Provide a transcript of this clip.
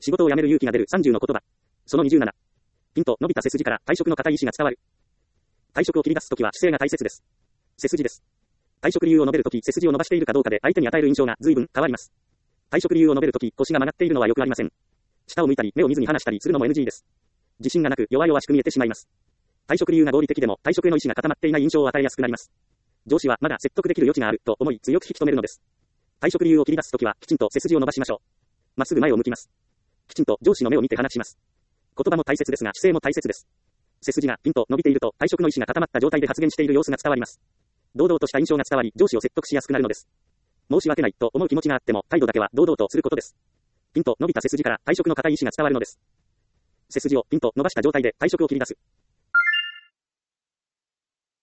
仕事を辞める勇気が出る30の言葉。その27。ピンと伸びた背筋から退職の固い意志が伝わる。退職を切り出すときは姿勢が大切です。背筋です。退職理由を述べるとき、背筋を伸ばしているかどうかで相手に与える印象が随分変わります。退職理由を述べるとき、腰が曲がっているのはよくありません。下を向いたり、目を見ずに話したりするのも NG です。自信がなく、弱々しく見えてしまいます。退職理由が合理的でも、退職への意思が固まっていない印象を与えやすくなります。上司はまだ説得できる余地があると思い強く引き止めるのです。退職理由を切り出すときは、きちんと背筋を伸ばしましょう。まっすぐ前を向きます。きちんと上司の目を見て話します。言葉も大切ですが、姿勢も大切です。背筋がピンと伸びていると、退職の意思が固まった状態で発言している様子が伝わります。堂々とした印象が伝わり、上司を説得しやすくなるのです。申し訳ないと思う気持ちがあっても、態度だけは堂々とすることです。ピンと伸びた背筋から退職の固い意志が伝わるのです。背筋をピンと伸ばした状態で退職を切り出す。